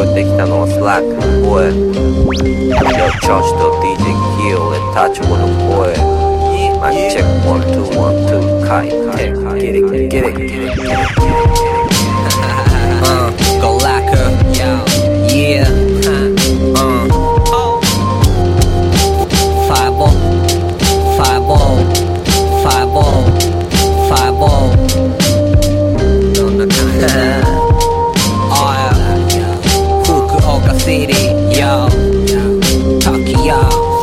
ってきたのはスラックの声。Yo, Josh と DJ Kill でタッチボの声。マイクチェック 1, 2, 1, 2書いて Get it, get it, get it, get it. Go lacquer, yeah. どんな感じ福岡シティ Yo Tokyo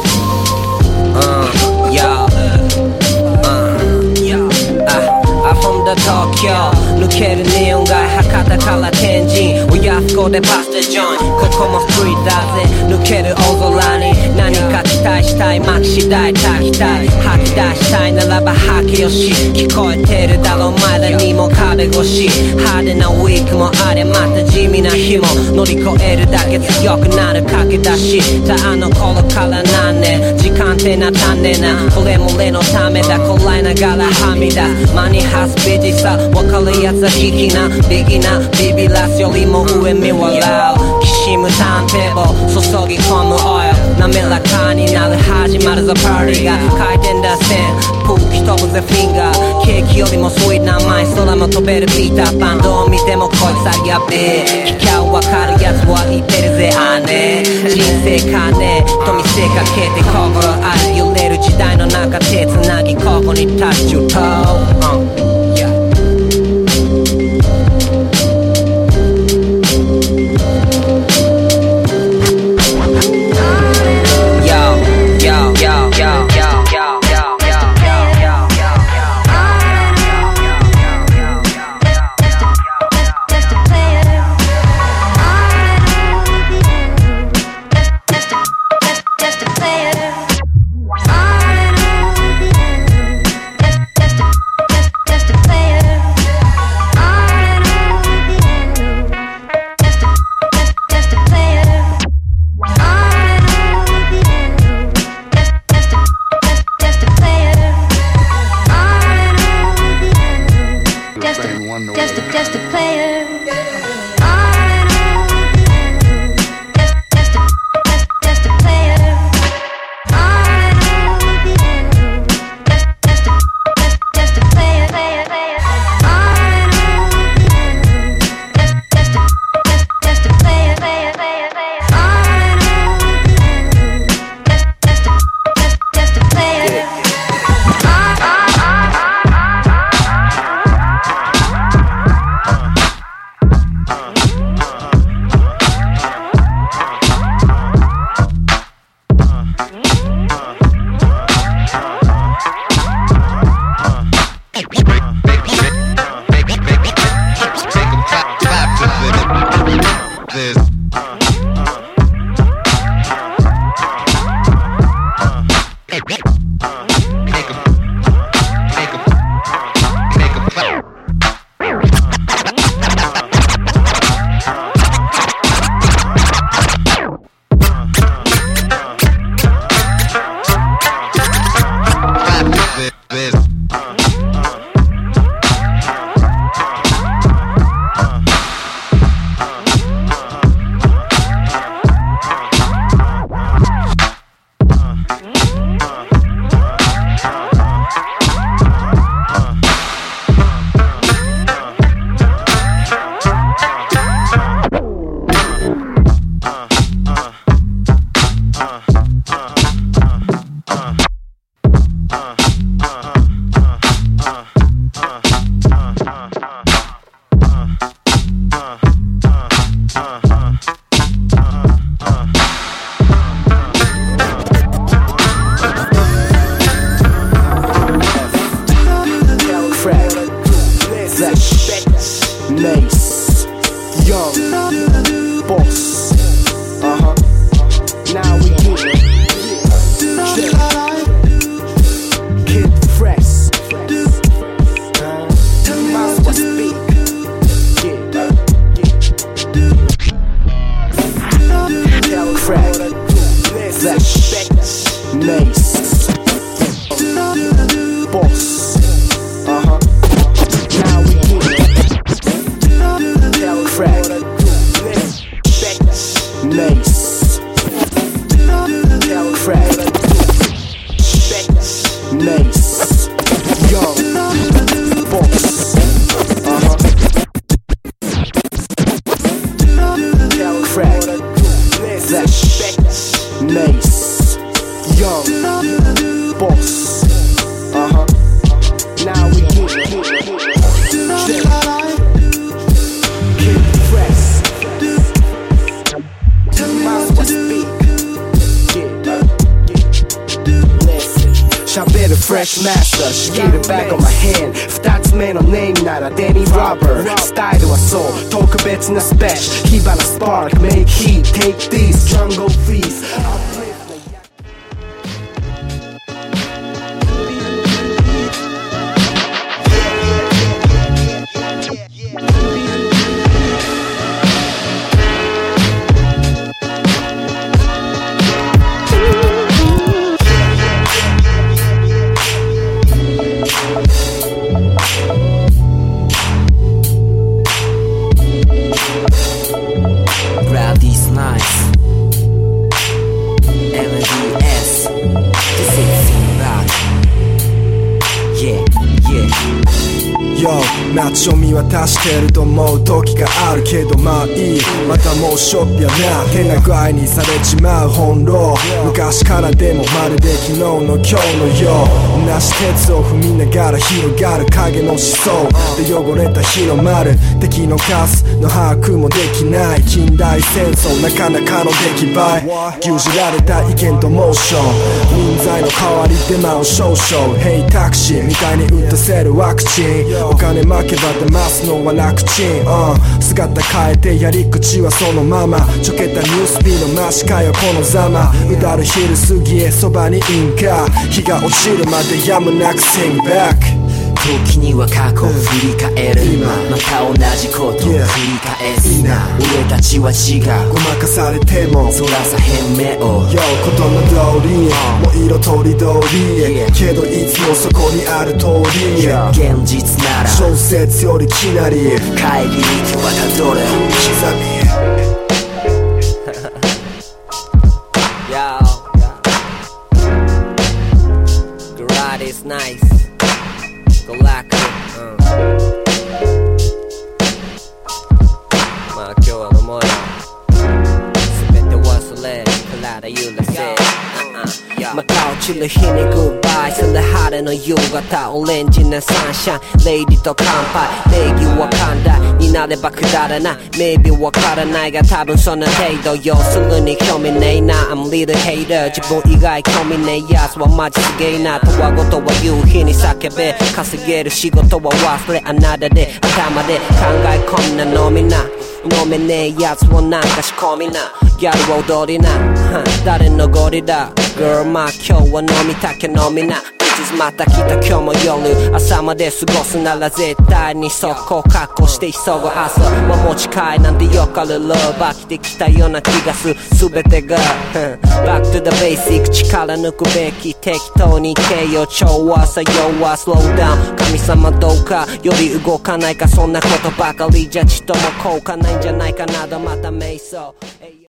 I'm from the Tokyo 抜けるネオン街博多から天神親不孝でパスタジョインここもストリートだぜ抜ける大空に何か期待したい巻き次第炊きたい吐き出したいならば吐きよし聞こえてるだろ前らにも壁越し派手なウィークもあれまた地味な日も乗り越えるだけ強くなる駆け出したあの頃から何年時間ってなったねなこれも俺のためだこらえながらはみ出す間にハスビジさ分かるやつは聞きなビギナビビらすよりも上見笑うきしむターンテーブル注ぎ込むオイル滑らかになる始まるぞパーティーが回転だ線プーキ飛ぶぜフィンガーケーキよりもスイートな甘い空も飛べるピーターパンどう見てもこいつはやべえ聞きゃ分かるやつは言ってるぜ姉人生金と見せかけて心ある揺れる時代の中手つなぎここにタッチュと Boss. Now we Fresh master 仕切るバッグ on my hand 二つ目のネームならデニー・ロバースタイルはそう特別なスペシャル火花スパーク Make heat Take these jungle feast Gravity nice MDS This is rock Yeah Yo 街を見渡してると思う時があるけどまあいいまたもうショッピやな変な具合にされちまう翻弄昔からでもまるで昨日の今日のよう同じ鉄を踏みながら広がる影の思想で汚れた日の丸敵の数の把握もできない近代戦争なかなかの出来栄え牛耳られた意見とモーション人材の代わり手間を少々ヘイタクシーみたいに打たせるワクチンお金負けば騙すのは楽ちん、姿変えてやり口はそのままちょけたニュースピーのマシかよこのざまうだる昼過ぎへそばにインカ日が落ちるまでやむなく Sing back 時には過去振り返る今また同じこと繰り返すな俺たちは違うごまかされてもそらさへん目をよことの通りもう色とりどりけどいつもそこにある通り現実なら小説よりきなり帰り道はたどれ刻み Yo Garage is nice Go like it まあ今日は飲もうよ全て忘れ体揺らせまた落ちる日にグッバイする晴れの夕方オレンジなサンシャインレイディと乾杯礼儀は寛大になればくだらない Maybe わからないが多分その程度要するに興味ねえな I'm little hater 自分以外興味ねえやつはマジすげえなとはごとは夕日に叫べ稼げる仕事は忘れあなたで頭で考え込んな飲みな飲めねえやつをなんか仕込みなギャル踊りな誰のゴリだ Girl まあ今日は飲みたけ飲みなまた来た今日も夜朝まで過ごすなら絶対にそこを確保して急ぐ朝は持ち帰なんてよくあるローバー来てきたような気がする全てが Back to the basic 力抜くべき適当にいけよ調和さ弱 Slow down 神様どうかより動かないかそんなことばかりじゃちとも効果ないんじゃないかなどまた瞑想